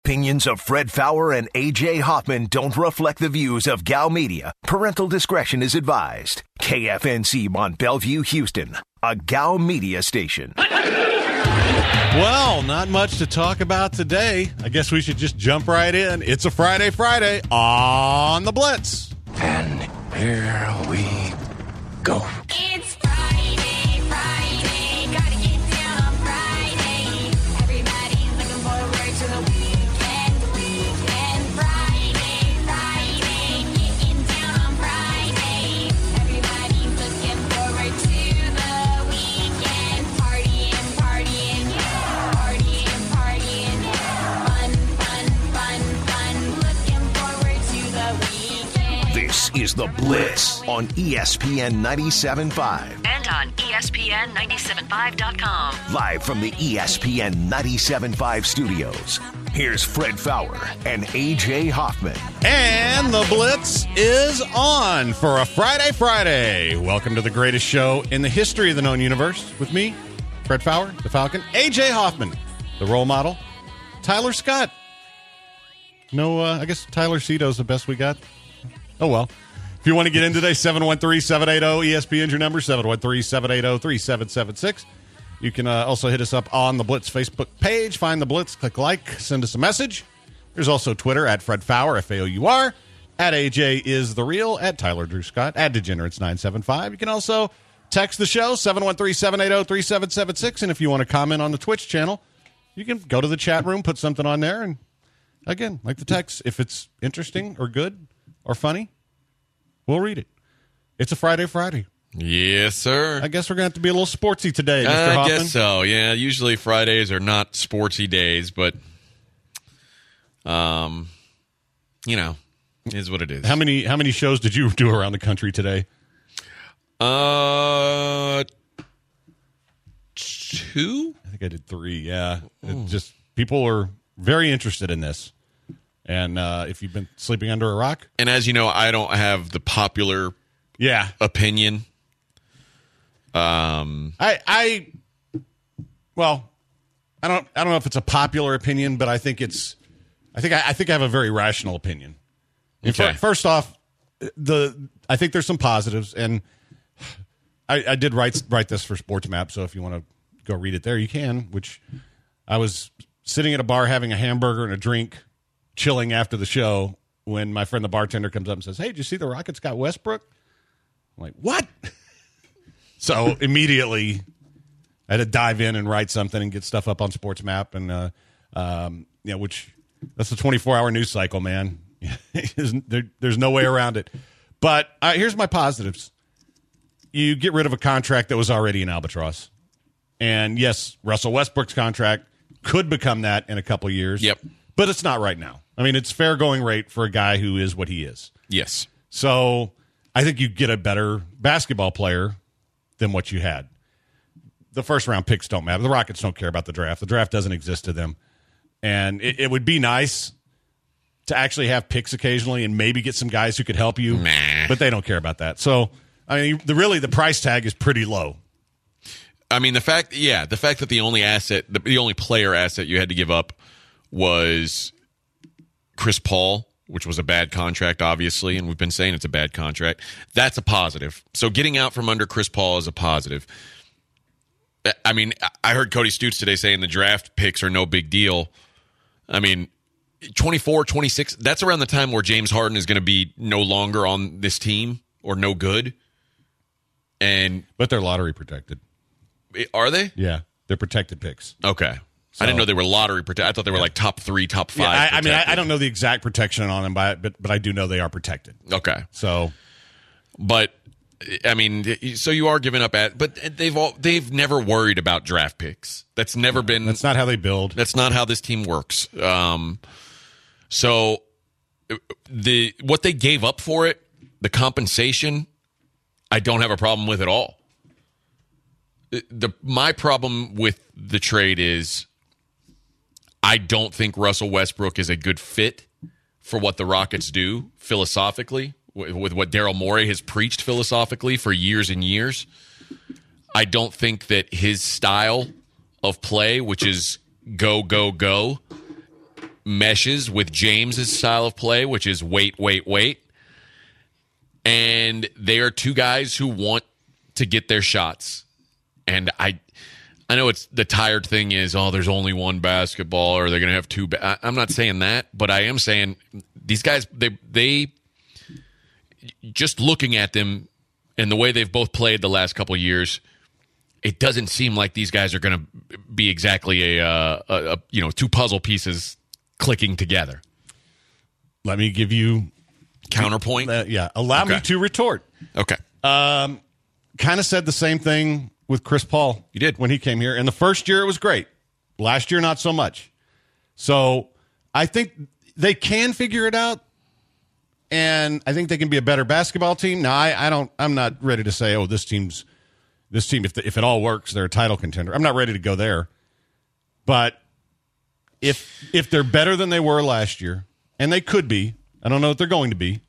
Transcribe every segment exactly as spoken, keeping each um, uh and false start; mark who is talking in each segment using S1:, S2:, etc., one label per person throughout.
S1: opinions of Fred Faour and A J Hoffman don't reflect the views of G A L Media. Parental discretion is advised. K F N C Mont Bellevue, Houston, a G A L Media station.
S2: Well, not much to talk about today. I guess we should just jump right in. It's a Friday Friday on the Blitz.
S3: And here we go.
S4: It's Friday, Friday, gotta get down on Friday. Everybody's looking forward to the weekend, weekend. Friday, Friday, getting down on Friday. Everybody's looking forward to the weekend. Partying, partying, partying, partying. Fun, fun, fun, fun. Looking forward to the weekend.
S1: This is The Blitz on E S P N ninety-seven point five.
S5: And on E S P N ninety-seven point five dot com.
S1: Live from the E S P N ninety-seven point five studios. Here's Fred Faour and A J Hoffman.
S2: And the Blitz is on for a Friday Friday. Welcome to the greatest show in the history of the known universe with me, Fred Faour, the Falcon, A J Hoffman, the role model, Tyler Scott. No, uh, I guess Tyler Cito's the best we got. Oh, well. If you want to get in today, seven one three, seven eight zero, E S P N's your number, seven one three, seven eight zero, three seven seven six. You can uh, also hit us up on the Blitz Facebook page. Find the Blitz, click like, send us a message. There's also Twitter, at Fred Faour, F A O U R, at A J is the real, at Tyler Drew Scott, at Degenerates nine seven five. You can also text the show, seven one three, seven eight zero, three seven seven six. And if you want to comment on the Twitch channel, you can go to the chat room, put something on there, and again, like the text, if it's interesting or good or funny, we'll read it. It's a Friday Friday.
S6: Yes, sir.
S2: I guess we're going to have to be a little sportsy today, Mister
S6: I
S2: Hoffman.
S6: guess so, yeah. Usually Fridays are not sportsy days, but, um, you know, is what it is.
S2: How many how many shows did you do around the country today?
S6: Uh, two?
S2: I think I did three, yeah. It just people are very interested in this. And uh, if you've been sleeping under a rock?
S6: And as you know, I don't have the popular
S2: yeah
S6: opinion. Um,
S2: I, I, well, I don't, I don't know if it's a popular opinion, but I think it's, I think, I, I think I have a very rational opinion.
S6: Okay.
S2: First off, the I think there's some positives, and I, I did write write this for Sports Map, so if you want to go read it there, you can. Which I was sitting at a bar having a hamburger and a drink, chilling after the show, when my friend the bartender comes up and says, "Hey, did you see the Rockets got Westbrook?" I'm like, "What?" So immediately, I had to dive in and write something and get stuff up on Sports Map, and uh, um, you know, which that's the twenty-four hour news cycle, man. there, there's no way around it. But uh, here's my positives: you get rid of a contract that was already an albatross, and yes, Russell Westbrook's contract could become that in a couple of years.
S6: Yep,
S2: but it's not right now. I mean, it's fair going rate for a guy who is what he is.
S6: Yes.
S2: So I think you get a better basketball player than what you had. The first round picks don't matter. The Rockets don't care about the draft. The draft doesn't exist to them. And it, it would be nice to actually have picks occasionally and maybe get some guys who could help you,
S6: nah.
S2: But they don't care about that. So, I mean, the, really, the price tag is pretty low.
S6: I mean, the fact, yeah, the fact that the only asset, the, the only player asset you had to give up was Chris Paul, which was a bad contract, obviously, and we've been saying it's a bad contract. That's a positive. So getting out from under Chris Paul is a positive. I mean, I heard Cody Stutes today saying the draft picks are no big deal. I mean, twenty-four, twenty-six, that's around the time where James Harden is going to be no longer on this team or no good. And
S2: But they're lottery protected.
S6: Are they?
S2: Yeah, they're protected picks.
S6: Okay.
S2: So,
S6: I didn't know they were lottery protected. I thought they were like top three, top five.
S2: Yeah, I, I mean, I, I don't know the exact protection on them, but but I do know they are protected.
S6: Okay.
S2: So,
S6: but I mean, so you are giving up at, but they've all they've never worried about draft picks. That's never been.
S2: That's not how they build.
S6: That's not how this team works. Um, so the what they gave up for it, the compensation, I don't have a problem with at all. The my problem with the trade is I don't think Russell Westbrook is a good fit for what the Rockets do philosophically, with, with what Daryl Morey has preached philosophically for years and years. I don't think that his style of play, which is go, go, go, meshes with James's style of play, which is wait, wait, wait. And they are two guys who want to get their shots. And I I know it's the tired thing is, oh, there's only one basketball or they're going to have two. Ba- I'm not saying that, but I am saying these guys, they they just looking at them and the way they've both played the last couple of years, it doesn't seem like these guys are going to be exactly a, uh, a, a you know two puzzle pieces clicking together.
S2: Let me give you
S6: counterpoint.
S2: Uh, yeah, allow
S6: Okay.
S2: me to retort.
S6: Okay,
S2: Um, kind of said the same thing with Chris Paul.
S6: You did.
S2: When he came here. And the first year it was great. Last year, not so much. So I think they can figure it out. And I think they can be a better basketball team. Now, I, I don't, I'm not ready to say, oh, this team's, this team, if, the, if it all works, they're a title contender. I'm not ready to go there. But if if they're better than they were last year, and they could be, I don't know if they're going to be,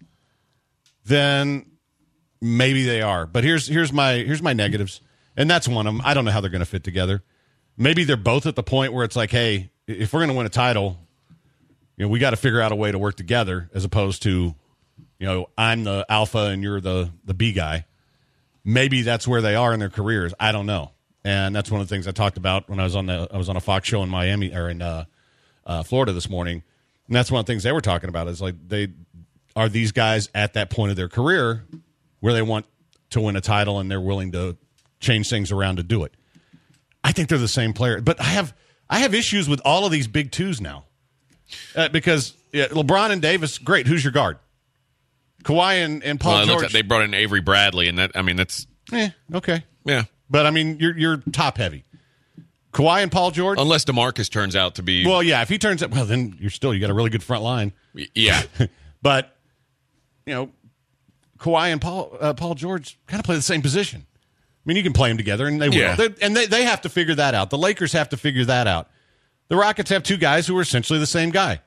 S2: then maybe they are. But here's here's my here's my negatives. And that's one of them. I don't know how they're going to fit together. Maybe they're both at the point where it's like, hey, if we're going to win a title, you know, we got to figure out a way to work together as opposed to, you know, I'm the alpha and you're the, the B guy. Maybe that's where they are in their careers. I don't know. And that's one of the things I talked about when I was on the I was on a Fox show in Miami or in uh, uh, Florida this morning. And that's one of the things they were talking about is like they are these guys at that point of their career where they want to win a title and they're willing to change things around to do it. I think they're the same player, but I have I have issues with all of these big twos now uh, because yeah, LeBron and Davis, great. Who's your guard? Kawhi and, and Paul
S6: well, I looked
S2: George.
S6: at- they brought in Avery Bradley, and that I mean that's
S2: eh, okay,
S6: yeah.
S2: but I mean you're you're top heavy. Kawhi and Paul George.
S6: Unless DeMarcus turns out to be
S2: Well, yeah, if he turns out, well, then you're still you got a really good front line.
S6: yeah.
S2: But you know, Kawhi and Paul uh, Paul George kind of play the same position. I mean, you can play them together, and they will.
S6: Yeah.
S2: They're- And they, they have to figure that out. The Lakers have to figure that out. The Rockets have two guys who are essentially the same guy.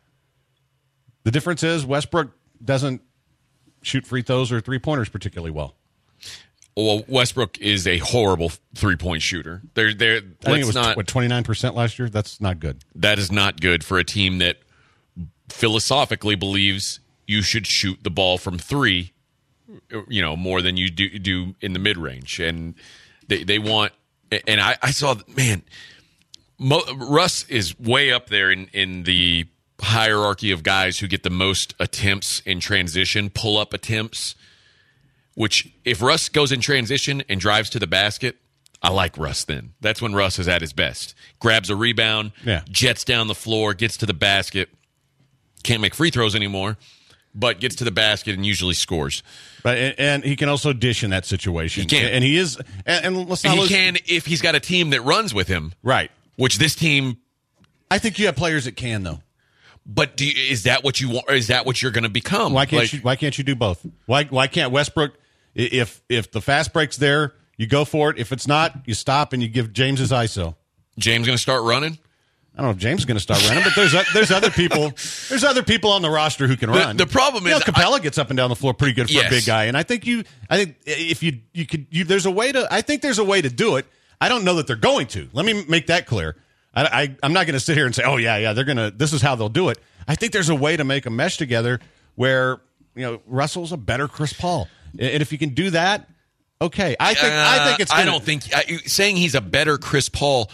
S2: The difference is Westbrook doesn't shoot free throws or three-pointers particularly well.
S6: Well, Westbrook is a horrible three-point shooter. They're, they're,
S2: I think
S6: let's
S2: it was,
S6: not.
S2: what, twenty-nine percent last year? That's not good.
S6: That is not good for a team that philosophically believes you should shoot the ball from three, you know, more than you do, do in the mid-range. And they, they want – and I, I saw – man, Mo, Russ is way up there in, in the hierarchy of guys who get the most attempts in transition, pull-up attempts, which if Russ goes in transition and drives to the basket, I like Russ then. That's when Russ is at his best. Grabs a rebound,
S2: Yeah.
S6: jets down the floor, gets to the basket. Can't make free throws anymore, but gets to the basket and usually scores.
S2: But and, and he can also dish in that situation.
S6: He can.
S2: And he is – and, and let's not
S6: And he
S2: lose-
S6: can if he's got a team that runs with him,
S2: Right.
S6: which this team
S2: I think you have players that can, though.
S6: But do you, is that what you want? Or is that what you're going to become?
S2: Why can't
S6: Like,
S2: you? Why can't you do both? Why Why can't Westbrook? i- If if the fast break's there, you go for it. If it's not, you stop and you give James his I S O.
S6: James going to start running?
S2: I don't know if James is going to start running, but there's o- there's other people there's other people on the roster who can
S6: The-
S2: run.
S6: the problem
S2: you know,
S6: is
S2: Capella gets up and down the floor pretty good for
S6: Yes.
S2: a big guy, and I think you I think if you you could you there's a way to I think there's a way to do it. I don't know that they're going to. Let me make that clear. I, I I'm not going to sit here and say, oh yeah yeah they're gonna this is how they'll do it. I think there's a way to make a mesh together where you know Russell's a better Chris Paul, and if you can do that, okay. I think I think it's.
S6: Uh,
S2: Gonna,
S6: I don't think I, saying he's a better Chris Paul.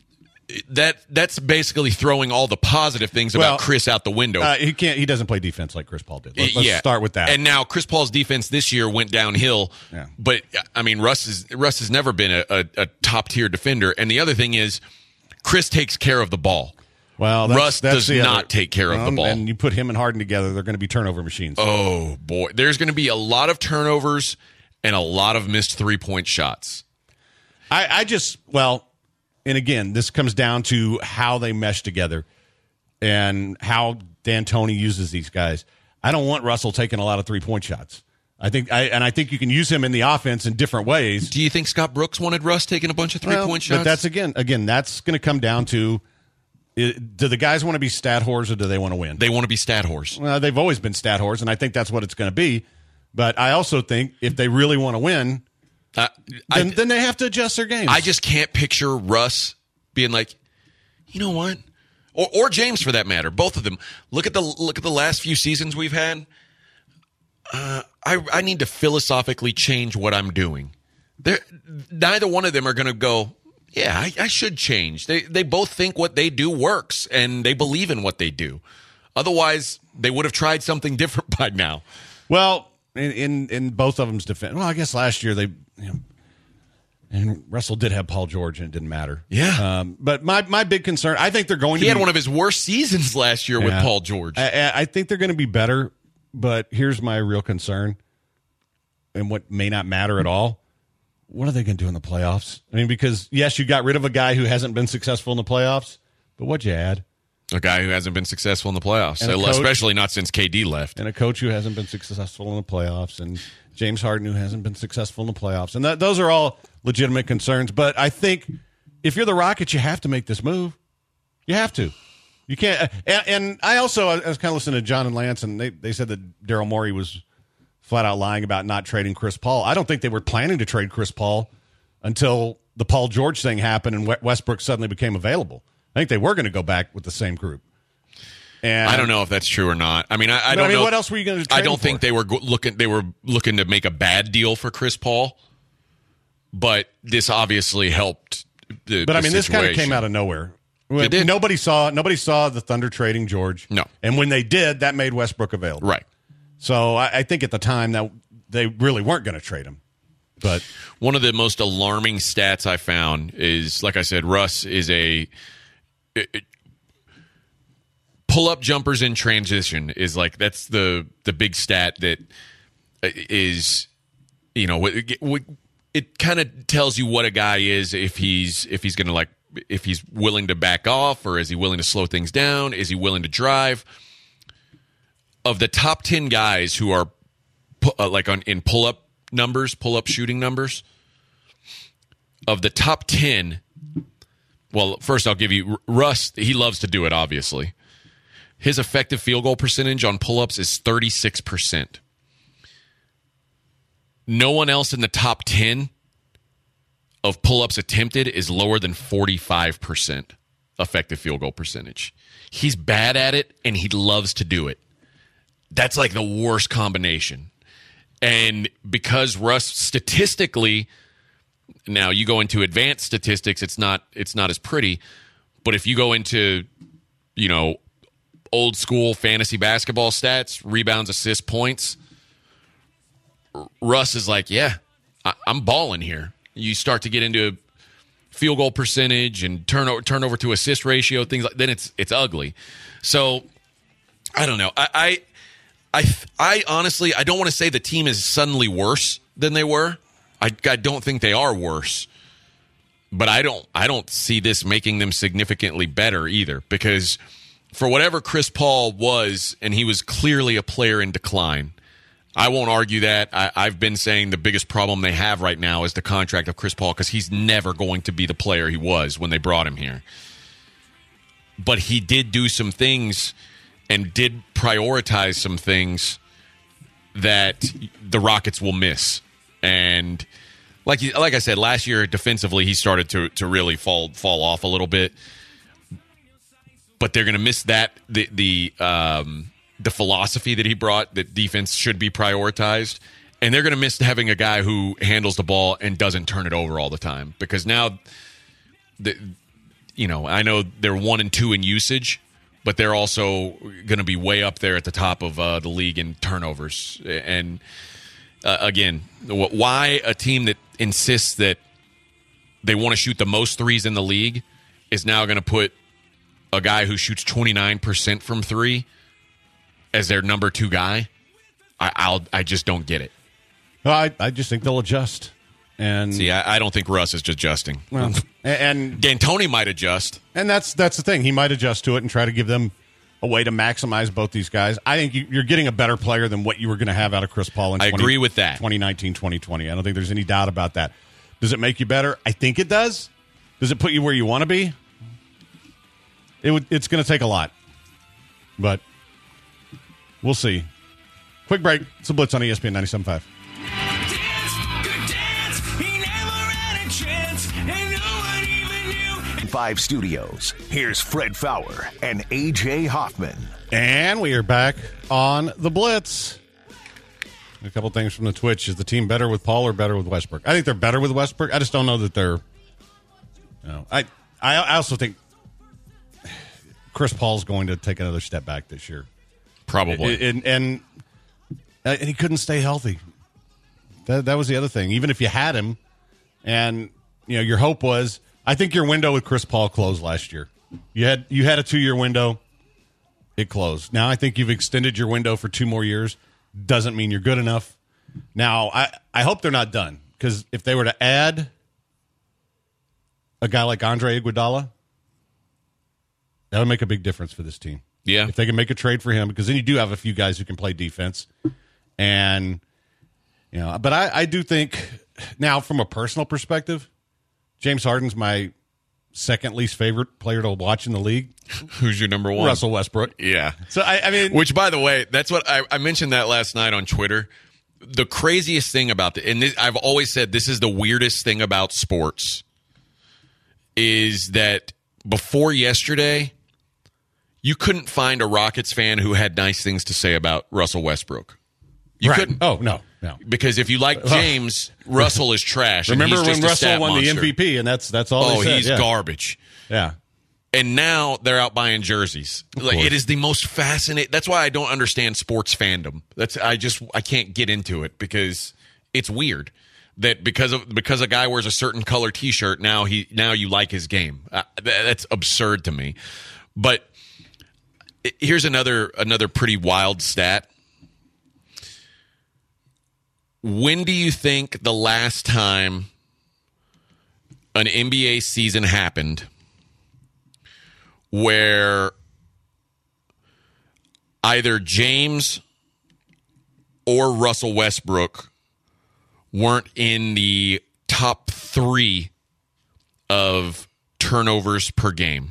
S6: That that's basically throwing all the positive things
S2: Well,
S6: about Chris out the window.
S2: Uh, he can't. He doesn't play defense like Chris Paul did. Let, let's
S6: yeah.
S2: start with that.
S6: And now Chris Paul's defense this year went downhill.
S2: Yeah.
S6: But I mean, Russ is Russ has never been a, a, a top tier defender. And the other thing is, Chris takes care of the ball.
S2: well, that's,
S6: Russ
S2: that's
S6: does
S2: the
S6: not
S2: other-
S6: take care of the
S2: Um,
S6: ball.
S2: And you put him and Harden together, they're going to be turnover machines.
S6: Oh boy, there's going to be a lot of turnovers and a lot of missed three point shots.
S2: I, I just well, and again, this comes down to how they mesh together and how D'Antoni uses these guys. I don't want Russell taking a lot of three point shots. I think, I, and I think you can use him in the offense in different ways.
S6: Do you think Scott Brooks wanted Russ taking a bunch of three
S2: Well,
S6: point shots?
S2: But that's again, again, that's going to come down to: i- do the guys want to be stat whores or do they want to win?
S6: they want to be stat whores.
S2: Well, they've always been stat whores, and I think that's what it's going to be. But I also think if they really want to win,
S6: Uh,
S2: then,
S6: I,
S2: then they have to adjust their games.
S6: I just can't picture Russ being like, you know what? or or James for that matter. Both of them. Look at the look at the last few seasons we've had. Uh, I I need to philosophically change what I'm doing. They're, neither one of them are going to go, yeah, I, I should change. They they both think what they do works, and they believe in what they do. Otherwise, they would have tried something different by now.
S2: Well, in in, in both of them's defense, well, I guess last year they, you know, and Russell did have Paul George, and it didn't matter.
S6: Yeah.
S2: Um, but my, my big concern, I think they're going
S6: he
S2: to
S6: He had
S2: be,
S6: one of his worst seasons last year
S2: yeah,
S6: with Paul George.
S2: I, I think they're going to be better, but here's my real concern, and what may not matter at all. What are they going to do in the playoffs? I mean, because, yes, you got rid of a guy who hasn't been successful in the playoffs, but what'd you add?
S6: A guy who hasn't been successful in the playoffs,
S2: And a coach-
S6: especially not since K D left.
S2: And a coach who hasn't been successful in the playoffs, and James Harden who hasn't been successful in the playoffs. And that, those are all legitimate concerns. But I think if you're the Rockets, you have to make this move. You have to. You can't. And, and I also, I was kind of listening to John and Lance, and they, they said that Daryl Morey was flat out lying about not trading Chris Paul. I don't think they were planning to trade Chris Paul until the Paul George thing happened and Westbrook suddenly became available. I think they were going to go back with the same group. And
S6: I don't know if that's true or not. I mean, I, I
S2: No,
S6: don't
S2: I mean,
S6: know.
S2: what else were you gonna trade
S6: I
S2: him
S6: don't think
S2: for?
S6: they were go- looking. They were looking to make a bad deal for Chris Paul, but this obviously helped. The,
S2: But I
S6: the
S2: mean, this kind of
S6: situation.
S2: came out of nowhere.
S6: It did.
S2: Nobody saw nobody saw the Thunder trading George.
S6: No.
S2: And when they did, that made Westbrook available.
S6: Right.
S2: So I, I think at the time that they really weren't going to trade him. But
S6: One of the most alarming stats I found is, like I said, Russ is a it- it- pull-up jumpers in transition is like that's the the big stat that is, you know, it, it, it kind of tells you what a guy is if he's if he's going to like if he's willing to back off, or is he willing to slow things down? Is he willing to drive? Of the top ten guys who are pu- uh, like on in pull-up numbers, pull-up shooting numbers, of the top ten, well, first I'll give you Russ. He loves to do it, obviously. His effective field goal percentage on pull-ups is thirty-six percent. No one else in the top ten of pull-ups attempted is lower than forty-five percent effective field goal percentage. He's bad at it, and he loves to do it. That's like the worst combination. And because Russ statistically, now you go into advanced statistics, it's not it's not as pretty. But if you go into, you know, old school fantasy basketball stats, rebounds, assists, points, Russ is like, yeah, I, I'm balling here. You start to get into field goal percentage and turnover turnover to assist ratio, things like then it's it's ugly. So I don't know. I I I, I honestly I don't want to say the team is suddenly worse than they were. I, I don't think they are worse. But I don't I don't see this making them significantly better either, because for whatever Chris Paul was, and he was clearly a player in decline. I won't argue that. I, I've been saying the biggest problem they have right now is the contract of Chris Paul, because he's never going to be the player he was when they brought him here. But he did do some things and did prioritize some things that the Rockets will miss. And like like I said, last year defensively he started to to really fall fall off a little bit. But they're going to miss that the the um, the philosophy that he brought, that defense should be prioritized, and they're going to miss having a guy who handles the ball and doesn't turn it over all the time. Because now, the you know, I know they're one and two in usage, but they're also going to be way up there at the top of uh, the league in turnovers. And uh, again, why a team that insists that they want to shoot the most threes in the league is now going to put a guy who shoots twenty-nine percent from three as their number two guy? I, I'll I just don't get it.
S2: well, I I just think they'll adjust. And
S6: See, I, I don't think Russ is just adjusting.
S2: well, and
S6: D'Antoni might adjust.
S2: and that's that's the thing. He might adjust to it and try to give them a way to maximize both these guys. I think you, you're getting a better player than what you were going to have out of Chris Paul in
S6: I
S2: twenty
S6: agree with that.
S2: twenty nineteen twenty twenty. I don't think there's any doubt about that. Does it make you better? I think it does. Does it put you where you want to be? It would. It's going to take a lot, but we'll see. Quick break. It's a Blitz on E S P N ninety-seven point five.
S1: ninety-five studios, here's Fred Fowler and A J Hoffman.
S2: And we are back on the Blitz. A couple things from the Twitch. Is the team better with Paul or better with Westbrook? I think they're better with Westbrook. I just don't know that they're. You know, I, I I also think Chris Paul's going to take another step back this year.
S6: Probably.
S2: And and, and he couldn't stay healthy. That that was the other thing. Even if you had him, and you know your hope was, I think your window with Chris Paul closed last year. You had you had a two year window. It closed. Now I think you've extended your window for two more years. Doesn't mean you're good enough. Now, I, I hope they're not done, because if they were to add a guy like Andre Iguodala, that would make a big difference for this team.
S6: Yeah.
S2: If they can make a trade for him, because then you do have a few guys who can play defense. And, you know, but I, I do think, now from a personal perspective, James Harden's my second least favorite player to watch in the league.
S6: Who's your number one?
S2: Russell Westbrook.
S6: Yeah.
S2: So, I, I mean.
S6: Which, by the way, that's what I, I mentioned that last night on Twitter. The craziest thing about the, and this, I've always said this is the weirdest thing about sports, is that before yesterday, you couldn't find a Rockets fan who had nice things to say about Russell Westbrook. You
S2: right.
S6: couldn't.
S2: Oh, no, no.
S6: Because if you like James, Russell is trash. and
S2: Remember
S6: he's
S2: when
S6: just a
S2: Russell
S6: stat
S2: won
S6: monster.
S2: the M V P, and that's that's all
S6: Oh,
S2: they said.
S6: he's
S2: yeah.
S6: garbage.
S2: Yeah.
S6: And now they're out buying jerseys. Like, it is the most fascinating. That's why I don't understand sports fandom. That's I just I can't get into it, because it's weird that because of because a guy wears a certain color T-shirt, now he now you like his game. Uh, that's absurd to me. But here's another another pretty wild stat. When do you think the last time an N B A season happened where either James or Russell Westbrook weren't in the top three of turnovers per game?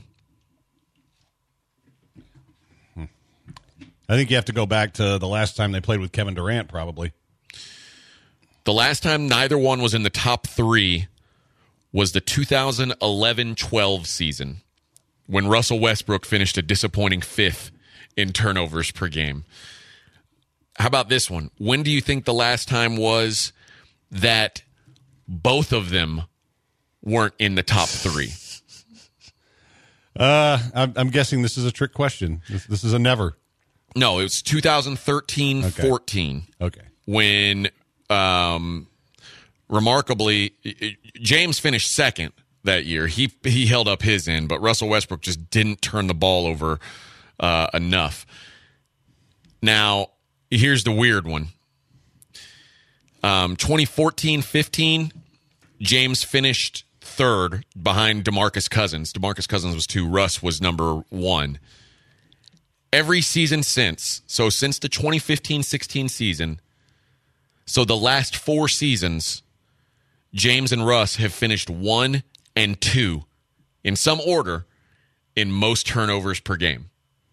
S2: I think you have to go back to the last time they played with Kevin Durant, probably.
S6: The last time neither one was in the top three was the two thousand eleven twelve season, when Russell Westbrook finished a disappointing fifth in turnovers per game. How about this one? When do you think the last time was that both of them weren't in the top three?
S2: Uh, I'm, I'm guessing this is a trick question. This, this is a never.
S6: No, it was two thousand thirteen fourteen.
S2: Okay.
S6: When, um, remarkably, James finished second that year. He he held up his end, but Russell Westbrook just didn't turn the ball over uh, enough. Now, here's the weird one. Um, twenty fourteen fifteen, James finished third behind DeMarcus Cousins. DeMarcus Cousins was two. Russ was number one. Every season since, so since the twenty fifteen sixteen season, so the last four seasons, James and Russ have finished one and two in some order in most turnovers per game.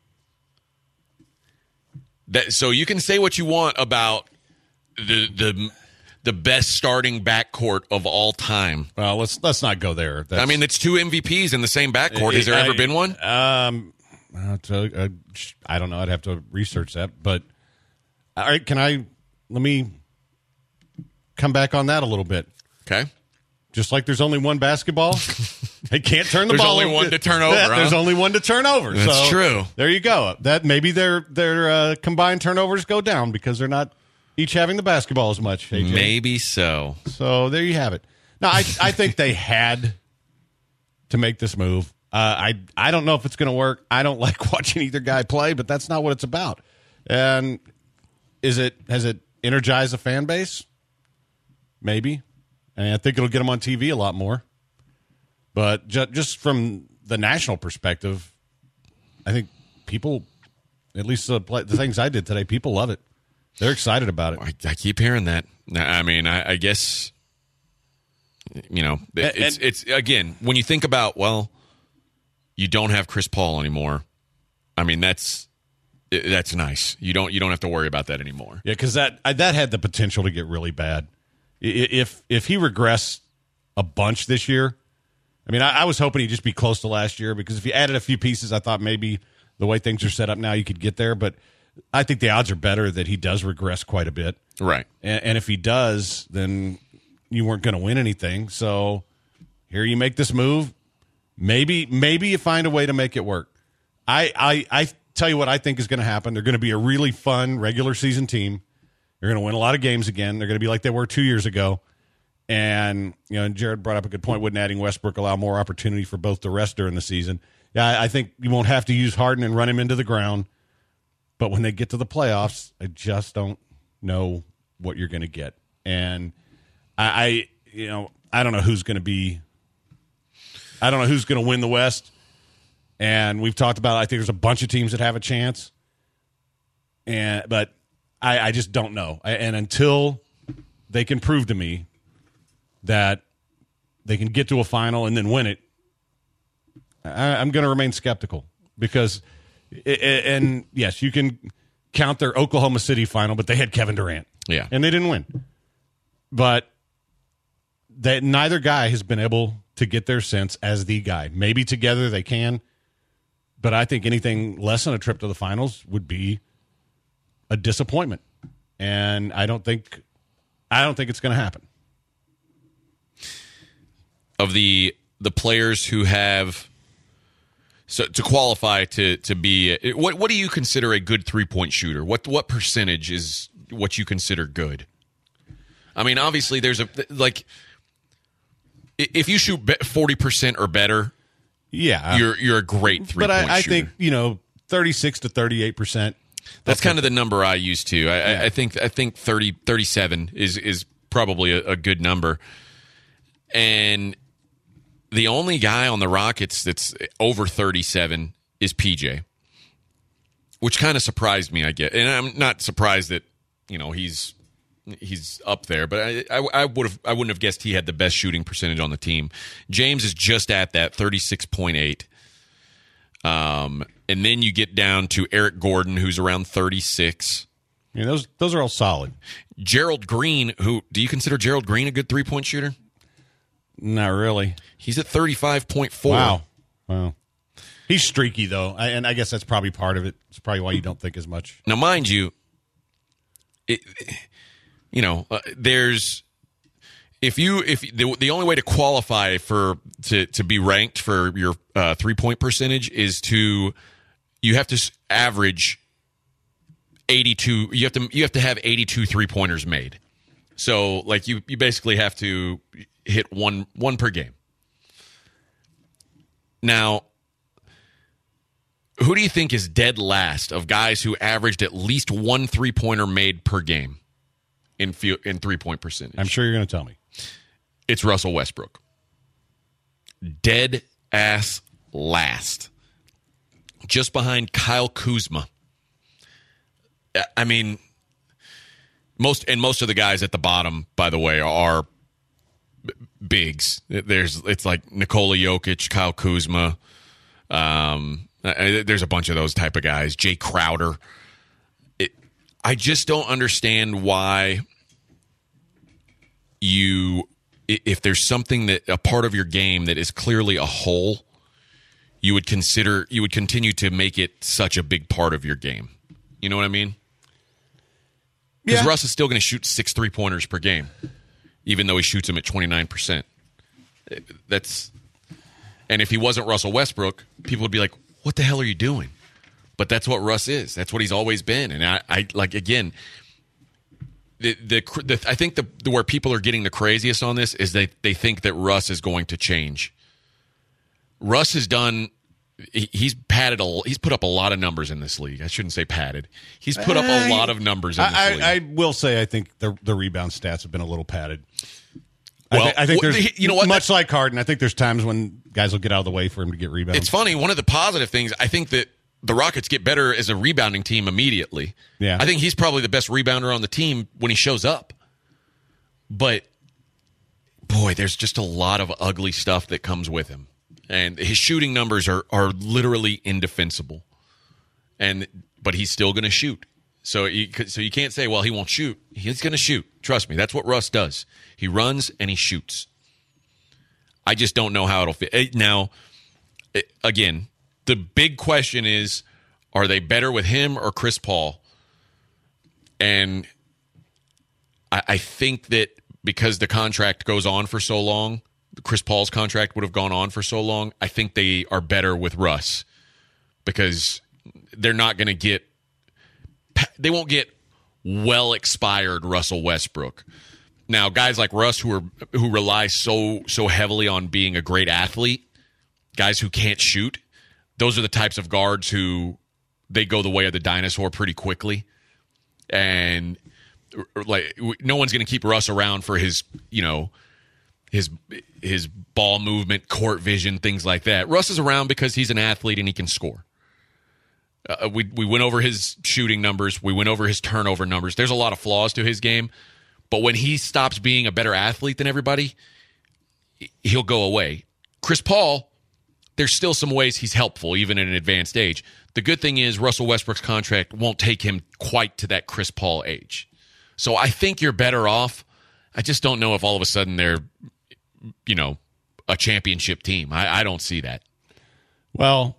S6: That, so you can say what you want about the the the best starting backcourt of all time.
S2: Well, let's let's not go there. That's,
S6: I mean, it's two M V Ps in the same backcourt. Has there
S2: I,
S6: ever been one?
S2: Um, uh, to, uh, I don't know. I'd have to research that. But all right, can I? Let me come back on that a little bit.
S6: Okay.
S2: Just like there's only one basketball, they can't turn the
S6: There's
S2: ball.
S6: only
S2: over.
S6: one to turn over,
S2: Yeah,
S6: huh?
S2: There's only one to turn over.
S6: That's
S2: so
S6: true.
S2: There you go. That maybe their their uh, combined turnovers go down because they're not each having the basketball as much. A J.
S6: Maybe so.
S2: So there you have it. Now I I think they had to make this move. Uh, I I don't know if it's going to work. I don't like watching either guy play, but that's not what it's about. And is it has it energized the fan base? Maybe. And I think it'll get them on T V a lot more. But ju- just from the national perspective, I think people, at least the, play, the things I did today, people love it. They're excited about it.
S6: I, I keep hearing that. I mean, I, I guess, you know, it's,
S2: and,
S6: it's again, when you think about, well, you don't have Chris Paul anymore. I mean, that's that's nice. You don't you don't have to worry about that anymore.
S2: Yeah, because that that had the potential to get really bad. If if he regressed a bunch this year, I mean, I, I was hoping he'd just be close to last year because if you added a few pieces, I thought maybe the way things are set up now, you could get there. But I think the odds are better that he does regress quite a bit.
S6: Right.
S2: And, and if he does, then you weren't going to win anything. So here you make this move. Maybe maybe you find a way to make it work. I, I, I tell you what I think is going to happen. They're going to be a really fun regular season team. They're going to win a lot of games again. They're going to be like they were two years ago. And, you know, Jared brought up a good point. Wouldn't adding Westbrook allow more opportunity for both the rest during the season? Yeah, I, I think you won't have to use Harden and run him into the ground. But when they get to the playoffs, I just don't know what you're going to get. And I, I, you know, I don't know who's going to be – I don't know who's going to win the West. And we've talked about, I think there's a bunch of teams that have a chance. And But I, I just don't know. I, and until they can prove to me that they can get to a final and then win it, I, I'm going to remain skeptical. Because, it, it, and yes, you can count their Oklahoma City final, but they had Kevin Durant.
S6: Yeah.
S2: And they didn't win. But that neither guy has been able to get their sense as the guy. Maybe together they can, but I think anything less than a trip to the finals would be a disappointment. And I don't think I don't think it's going to happen.
S6: Of the the players who have so to qualify to to be what what do you consider a good three-point shooter? What what percentage is what you consider good? I mean, obviously there's a like if you shoot forty percent or better,
S2: yeah,
S6: you're you're a great three-point
S2: but I, I
S6: shooter.
S2: think, you know, thirty-six to thirty-eight percent.
S6: That's kind of the number I use too. I, yeah. I, I think I think thirty, thirty-seven is is probably a, a good number. And the only guy on the Rockets that's over thirty-seven is P J, which kind of surprised me, I guess. And I'm not surprised that, you know, he's he's up there, but I I, I would have I wouldn't have guessed he had the best shooting percentage on the team. James is just at that thirty-six point eight. Um, and then you get down to Eric Gordon, who's around thirty-six.
S2: Yeah, those those are all solid.
S6: Gerald Green, who do you consider Gerald Green a good three point shooter?
S2: Not really.
S6: He's at thirty-five point four.
S2: Wow. Wow. He's streaky, though, I, and I guess that's probably part of it. It's probably why you don't think as much.
S6: Now, mind you, it, you know, uh, there's if you if the, the only way to qualify for to to be ranked for your uh, three point percentage is to you have to average eighty-two. You have to you have to have eighty-two three pointers made. So, like you you basically have to hit one one per game. Now, who do you think is dead last of guys who averaged at least one three-pointer made per game in field, in three-point percentage?
S2: I'm sure you're going to tell me.
S6: It's Russell Westbrook. Dead ass last. Just behind Kyle Kuzma. I mean, most and most of the guys at the bottom, by the way, are bigs. There's it's like Nikola Jokic, Kyle Kuzma. Um, there's a bunch of those type of guys. Jay Crowder. It, I just don't understand why you, if there's something that a part of your game that is clearly a hole, you would consider you would continue to make it such a big part of your game. You know what I mean? Because
S2: Yeah.
S6: Russ is still going to shoot six three pointers per game, even though he shoots them at twenty-nine percent. That's, and if he wasn't Russell Westbrook, people would be like, "What the hell are you doing?" But that's what Russ is. That's what he's always been. And I, I like again, the, the the I think the, the where people are getting the craziest on this is they they think that Russ is going to change. Russ has done. He, he's padded a. He's put up a lot of numbers in this league. I shouldn't say padded. He's put up a lot of numbers in this
S2: I,
S6: league.
S2: I, I will say I think the the rebound stats have been a little padded.
S6: Well,
S2: I, th- I think
S6: well,
S2: there's
S6: you know what?
S2: much like Harden. I think there's times when guys will get out of the way for him to get rebounds.
S6: It's funny. One of the positive things, I think that the Rockets get better as a rebounding team immediately.
S2: Yeah.
S6: I think he's probably the best rebounder on the team when he shows up. But, boy, there's just a lot of ugly stuff that comes with him. And his shooting numbers are, are literally indefensible. And But he's still going to shoot. So you, so you can't say, well, he won't shoot. He's going to shoot. Trust me. That's what Russ does. He runs and he shoots. I just don't know how it'll fit. Eh, Now, eh, again, the big question is, are they better with him or Chris Paul? And I, I think that because the contract goes on for so long, Chris Paul's contract would have gone on for so long, I think they are better with Russ because they're not going to get – they won't get well-expired Russell Westbrook. Now, guys like Russ who are who rely so so heavily on being a great athlete, guys who can't shoot, those are the types of guards who they go the way of the dinosaur pretty quickly. And like no one's going to keep Russ around for his, you know, his his ball movement, court vision, things like that. Russ is around because he's an athlete and he can score. Uh, we we went over his shooting numbers. We went over his turnover numbers. There's a lot of flaws to his game. But when he stops being a better athlete than everybody, he'll go away. Chris Paul, there's still some ways he's helpful, even at an advanced age. The good thing is Russell Westbrook's contract won't take him quite to that Chris Paul age. So I think you're better off. I just don't know if all of a sudden they're, you know, a championship team. I, I don't see that.
S2: Well,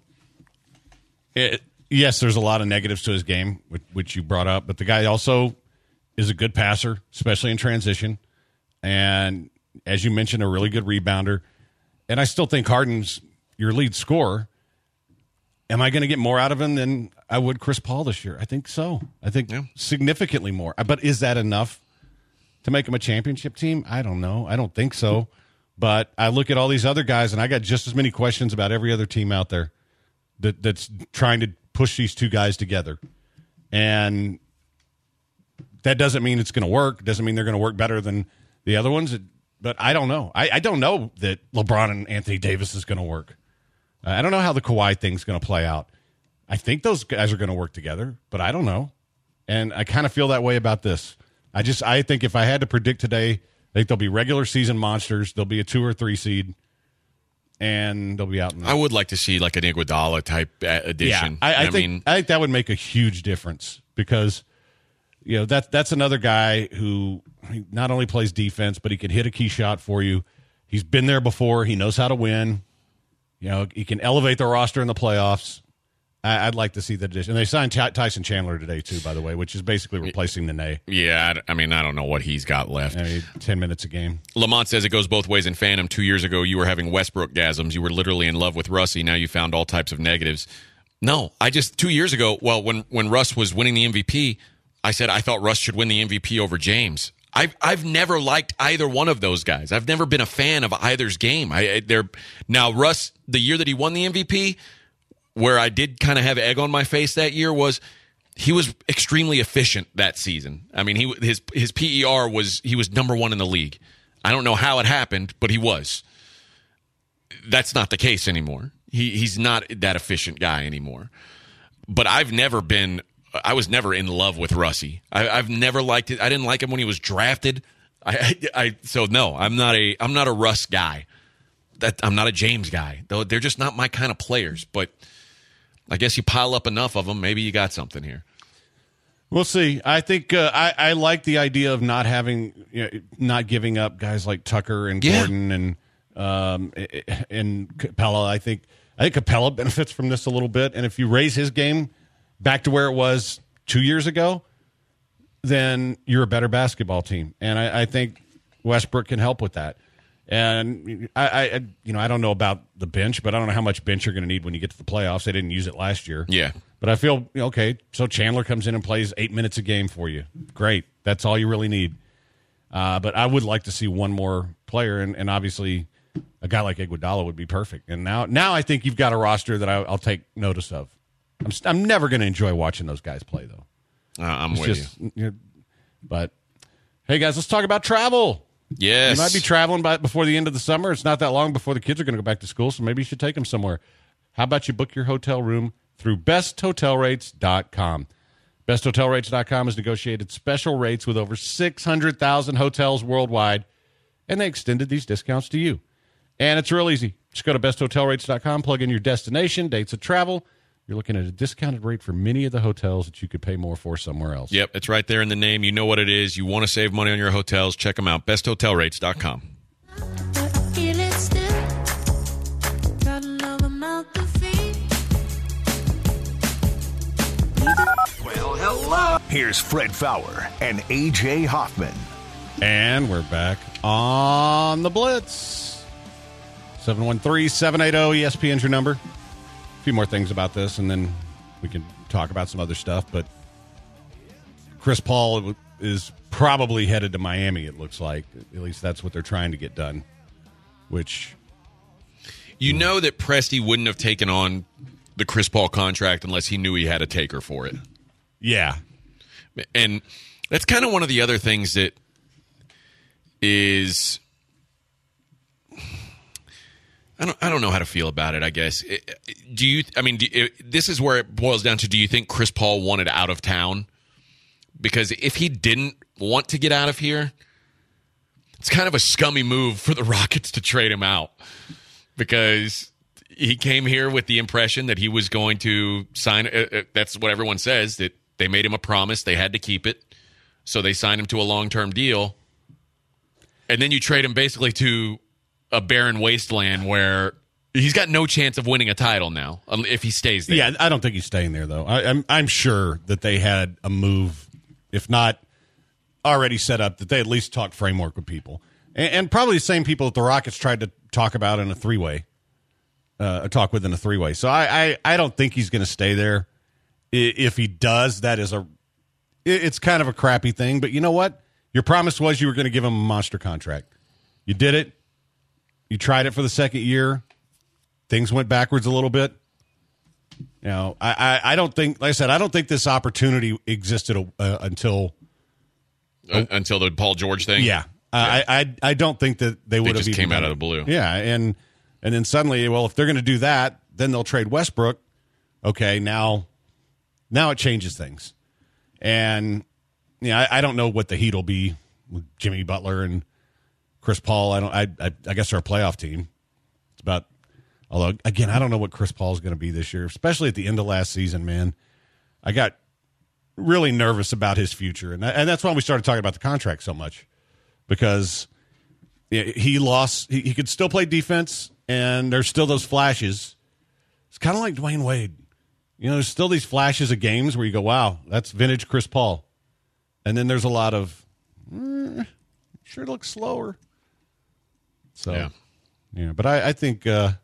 S2: it, yes, there's a lot of negatives to his game, which, which you brought up, but the guy also is a good passer, especially in transition. And as you mentioned, a really good rebounder. And I still think Harden's your lead scorer. Am I going to get more out of him than I would Chris Paul this year? I think so. I think
S6: Yeah.
S2: significantly more. But is that enough to make him a championship team? I don't know. I don't think so. But I look at all these other guys, and I got just as many questions about every other team out there that, that's trying to push these two guys together. And that doesn't mean it's going to work. Doesn't mean they're going to work better than the other ones. But I don't know. I, I don't know that LeBron and Anthony Davis is going to work. Uh, I don't know how the Kawhi thing's going to play out. I think those guys are going to work together, but I don't know. And I kind of feel that way about this. I just I think if I had to predict today, I think they'll be regular season monsters. They'll be a two or three seed, and they'll be out in the
S6: I would like to see like an Iguodala type addition.
S2: Yeah, I, I,
S6: I
S2: think
S6: mean,
S2: I think that would make a huge difference because you know that that's another guy who not only plays defense, but he can hit a key shot for you. He's been there before. He knows how to win. You know, he can elevate the roster in the playoffs. I, I'd like to see that addition. And they signed Ty- Tyson Chandler today too, by the way, which is basically replacing Nene.
S6: yeah, I, I mean, I don't know what he's got left.
S2: I mean, ten minutes a game.
S6: Lamont says it goes both ways in fandom. Two years ago, you were having Westbrook-gasms. You were literally in love with Russie. Now you found all types of negatives. No, I just, two years ago, well, when, when Russ was winning the M V P, I said I thought Russ should win the M V P over James. I've I've never liked either one of those guys. I've never been a fan of either's game. I I- they're now Russ, the year that he won the M V P, where I did kind of have egg on my face that year was he was extremely efficient that season. I mean, he his his P E R was he was number one in the league. I don't know how it happened, but he was. That's not the case anymore. He he's not that efficient guy anymore. But I've never been. I was never in love with Russie. I, I've never liked it. I didn't like him when he was drafted. I, I, I so no, I'm not a I'm not a Russ guy. That I'm not a James guy. Though they're just not my kind of players. But I guess you pile up enough of them, maybe you got something here.
S2: We'll see. I think uh, I, I like the idea of not having, you know, not giving up guys like Tucker and
S6: Yeah.
S2: Gordon and um, and Capella. I think I think Capella benefits from this a little bit. And if you raise his game back to where it was two years ago, then you're a better basketball team. And I, I think Westbrook can help with that. And I, I, you know, I don't know about the bench, but I don't know how much bench you're going to need when you get to the playoffs. They didn't use it last year.
S6: Yeah.
S2: But I feel, you know, okay, so Chandler comes in and plays eight minutes a game for you. Great. That's all you really need. Uh, but I would like to see one more player, and, and obviously a guy like Iguodala would be perfect. And now now I think you've got a roster that I, I'll take notice of. I'm, st- I'm never going to enjoy watching those guys play, though.
S6: Uh, I'm
S2: It's
S6: with
S2: just,
S6: you.
S2: you know, but, hey, guys, let's talk about travel.
S6: Yes.
S2: You might be traveling by, before the end of the summer. It's not that long before the kids are going to go back to school, so maybe you should take them somewhere. How about you book your hotel room through best hotel rates dot com? best hotel rates dot com has negotiated special rates with over six hundred thousand hotels worldwide, and they extended these discounts to you. And it's real easy. Just go to best hotel rates dot com, plug in your destination, dates of travel. You're looking at a discounted rate for many of the hotels that you could pay more for somewhere else.
S6: Yep, it's right there in the name. You know what it is. You want to save money on your hotels. Check them out. best hotel rates dot com.
S4: Feel it still
S1: Here's Fred Fowler and A J Hoffman.
S2: And we're back on the Blitz. seven one three, seven eight zero, E S P N's your number. A few more things about this, and then we can talk about some other stuff. But Chris Paul is probably headed to Miami, it looks like. At least that's what they're trying to get done. Which...
S6: You know that Presti wouldn't have taken on the Chris Paul contract unless he knew he had a taker for it.
S2: Yeah.
S6: And that's kind of one of the other things that is... I don't, I don't know how to feel about it, I guess. Do you, I mean, do, it, this is where it boils down to, do you think Chris Paul wanted out of town? Because if he didn't want to get out of here, it's kind of a scummy move for the Rockets to trade him out. Because he came here with the impression that he was going to sign. Uh, uh, that's what everyone says, that they made him a promise. They had to keep it. So they signed him to a long-term deal. And then you trade him basically to a barren wasteland where he's got no chance of winning a title now if he stays there.
S2: Yeah, I don't think he's staying there, though. I, I'm, I'm sure that they had a move, if not already set up, that they at least talked framework with people. And, and probably the same people that the Rockets tried to talk about in a three-way, uh, talk with in a three-way. So I, I, I don't think he's going to stay there. If he does, that is a, it's kind of a crappy thing. But you know what? Your promise was you were going to give him a monster contract. You did it. You tried it for the second year. Things went backwards a little bit. You know, I, I, I don't think, like I said, I don't think this opportunity existed uh, until
S6: uh, until the Paul George thing.
S2: Yeah, uh, I, I I don't think that they would have
S6: just came out of the blue.
S2: Yeah, and and then suddenly, well, if they're going to do that, then they'll trade Westbrook. Okay, now now it changes things, and yeah, I, I don't know what the heat will be with Jimmy Butler and Chris Paul. I don't. I I, I guess they're a playoff team. It's about. Although again, I don't know what Chris Paul is going to be this year, especially at the end of last season. Man, I got really nervous about his future, and that, and that's why we started talking about the contract so much, because he lost. He, he could still play defense, and there's still those flashes. It's kind of like Dwayne Wade. You know, there's still these flashes of games where you go, "Wow, that's vintage Chris Paul," and then there's a lot of, eh, sure looks slower. So, yeah, yeah but I, I think uh,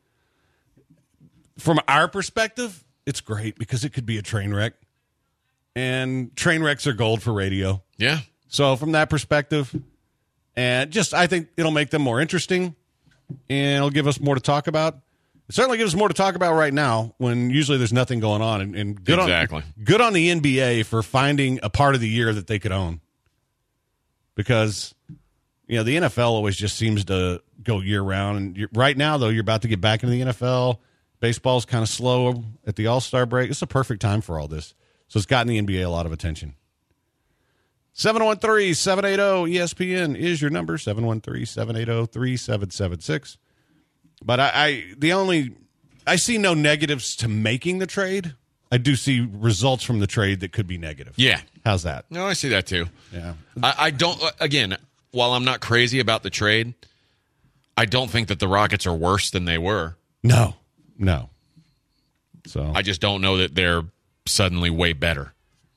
S2: from our perspective, it's great because it could be a train wreck, and train wrecks are gold for radio.
S6: Yeah.
S2: So from that perspective, and just I think it'll make them more interesting, and it'll give us more to talk about. It certainly gives us more to talk about right now when usually there's nothing going on. And, and good
S6: exactly.
S2: on good on the N B A for finding a part of the year that they could own, because you know the N F L always just seems to go year round. And you're, right now, though, you're about to get back into the N F L. Baseball's kind of slow at the All-Star break. It's a perfect time for all this. So it's gotten the N B A a lot of attention. seven one three, seven eight zero, E S P N is your number, seven one three, seven eight zero, three seven seven six. But I, I the only I see no negatives to making the trade. I do see results from the trade that could be negative.
S6: Yeah.
S2: How's that?
S6: No, I see that too.
S2: Yeah.
S6: I, I don't, again, while I'm not crazy about the trade, I don't think that the Rockets are worse than they were.
S2: No. No. So
S6: I just don't know that they're suddenly way better.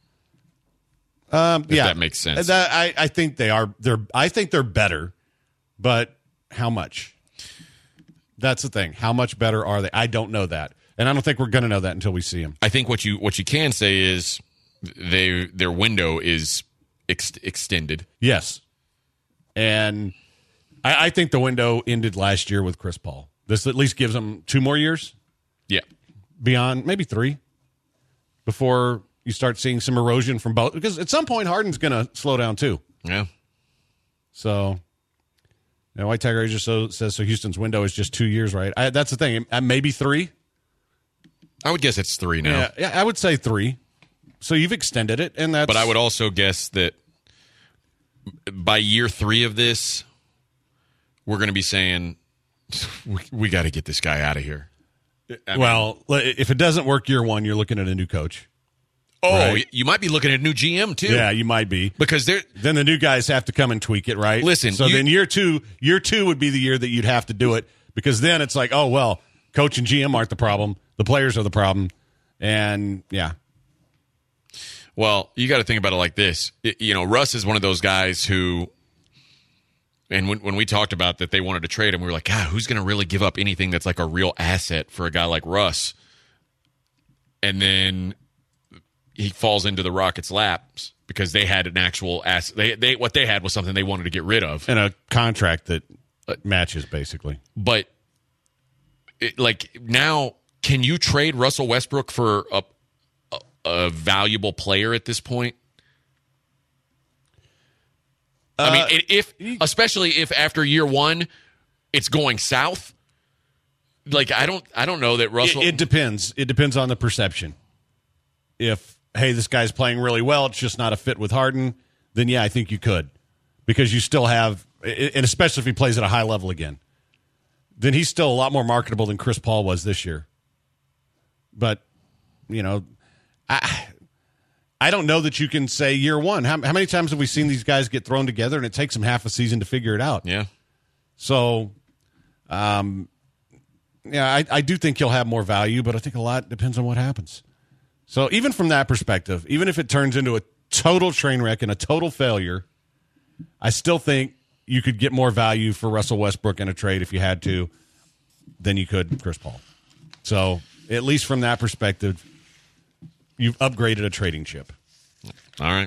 S2: Um,
S6: if
S2: yeah,
S6: that makes sense.
S2: That, I, I think they are. They're. I think they're better, but how much? That's the thing. How much better are they? I don't know that, and I don't think we're going to know that until we see them.
S6: I think what you what you can say is they their window is ex- extended.
S2: Yes, and I, I think the window ended last year with Chris Paul. This at least gives them two more years.
S6: Yeah,
S2: beyond maybe three before you start seeing some erosion from both, because at some point Harden's going to slow down too.
S6: Yeah.
S2: So, you know, White Tiger Asia so, says so. Houston's window is just two years, right? I, that's the thing. Uh, maybe three.
S6: I would guess it's three now.
S2: Yeah, yeah, I would say three. So you've extended it, and that's.
S6: But I would also guess that by year three of this, we're going to be saying we, we got to get this guy out of here. I
S2: well, mean, if it doesn't work year one, you're looking at a new coach.
S6: Oh,
S2: right?
S6: You might be looking at a new G M too.
S2: Yeah, you might be,
S6: because they're
S2: then the new guys have to come and tweak it, right?
S6: Listen,
S2: so
S6: you,
S2: then year two, year two would be the year that you'd have to do it, because then it's like, oh well, coach and G M aren't the problem, the players are the problem, and yeah.
S6: Well, you got to think about it like this. It- you know, Russ is one of those guys who, and when, when we talked about that they wanted to trade him, we were like, God, who's going to really give up anything that's like a real asset for a guy like Russ? And then he falls into the Rockets' laps because they had an actual asset. They, they, what they had was something they wanted to get rid of.
S2: And a contract that matches, basically.
S6: But, it, like, now, can you trade Russell Westbrook for a, a, a valuable player at this point? I mean,
S2: Uh,
S6: if especially if after year one it's going south, like I don't, I don't know that Russell.
S2: It, it depends. It depends on the perception. If hey, this guy's playing really well, it's just not a fit with Harden, then yeah, I think you could, because you still have, and especially if he plays at a high level again, then he's still a lot more marketable than Chris Paul was this year. But you know, I. I don't know that you can say year one. How, how many times have we seen these guys get thrown together and it takes them half a season to figure it out?
S6: Yeah.
S2: So, um, yeah, I, I do think he'll have more value, but I think a lot depends on what happens. So even from that perspective, even if it turns into a total train wreck and a total failure, I still think you could get more value for Russell Westbrook in a trade if you had to than you could Chris Paul. So at least from that perspective, you've upgraded a trading chip.
S6: All right.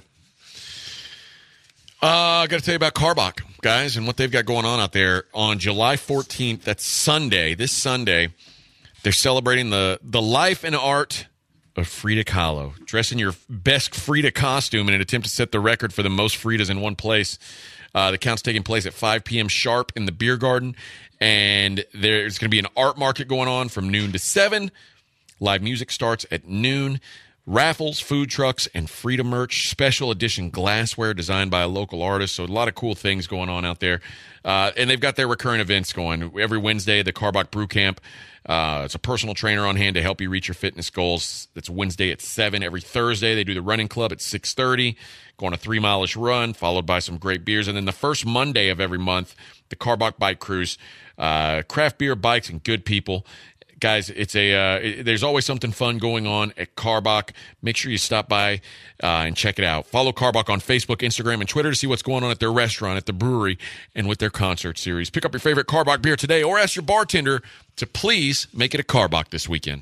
S6: Uh, I got to tell you about Carbach, guys, and what they've got going on out there on July fourteenth. That's Sunday. This Sunday, they're celebrating the, the life and art of Frida Kahlo. Dress in your best Frida costume in an attempt to set the record for the most Fridas in one place. Uh, the count's taking place at five p.m. sharp in the beer garden, and there's going to be an art market going on from noon to seven. Live music starts at noon. Raffles, food trucks, and Frida merch. Special edition glassware designed by a local artist. So a lot of cool things going on out there. Uh, and they've got their recurring events going. Every Wednesday, the Carbach Brew Camp. Uh, it's a personal trainer on hand to help you reach your fitness goals. It's Wednesday at seven. Every Thursday, they do the running club at six thirty. Going a three-mile-ish run, followed by some great beers. And then the first Monday of every month, the Carbach Bike Cruise. Uh, craft beer, bikes, and good people. Guys, it's a uh, it, there's always something fun going on at Carbach. Make sure you stop by uh, and check it out. Follow Carbach on Facebook, Instagram, and Twitter to see what's going on at their restaurant, at the brewery, and with their concert series. Pick up your favorite Carbach beer today, or ask your bartender to please make it a Carbach this weekend.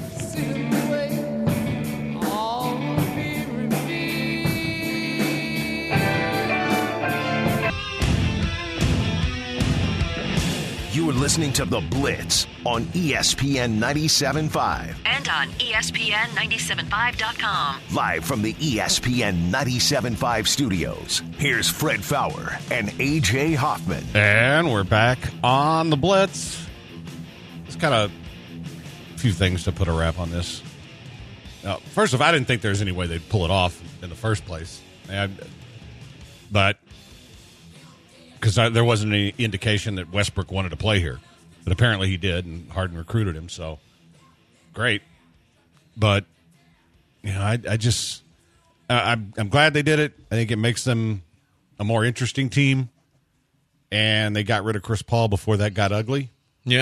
S1: You are listening to The Blitz on E S P N ninety-seven point five.
S5: And on E S P N ninety-seven point five dot com.
S1: Live from the E S P N ninety-seven point five studios, here's Fred Fowler and A J Hoffman.
S2: And we're back on the Blitz. It's kind of a few things to put a wrap on this. Now, first off, I didn't think there was any way they'd pull it off in the first place. I, but because there wasn't any indication that Westbrook wanted to play here. But apparently he did, and Harden recruited him, so great. But, you know, I, I just I, I'm, I'm glad they did it. I think it makes them a more interesting team. And they got rid of Chris Paul before that got ugly.
S6: Yeah.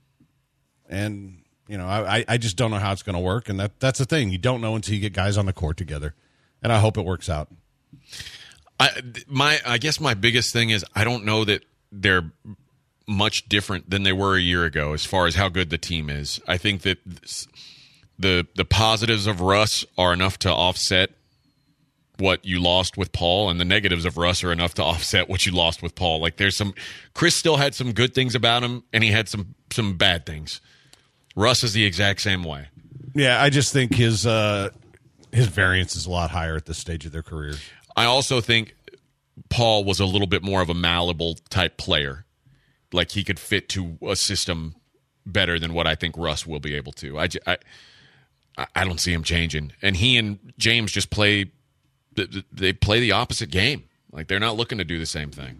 S2: And, you know, I, I just don't know how it's going to work. And that that's the thing. You don't know until you get guys on the court together. And I hope it works out.
S6: I my I guess my biggest thing is I don't know that they're much different than they were a year ago as far as how good the team is. I think that this, the the positives of Russ are enough to offset what you lost with Paul, and the negatives of Russ are enough to offset what you lost with Paul. Like there's some Chris still had some good things about him, and he had some some bad things. Russ is the exact same way.
S2: Yeah, I just think his uh, his variance is a lot higher at this stage of their career.
S6: I also think Paul was a little bit more of a malleable type player. Like he could fit to a system better than what I think Russ will be able to. I, I, I don't see him changing. And he and James just play they play the opposite game. Like they're not looking to do the same thing.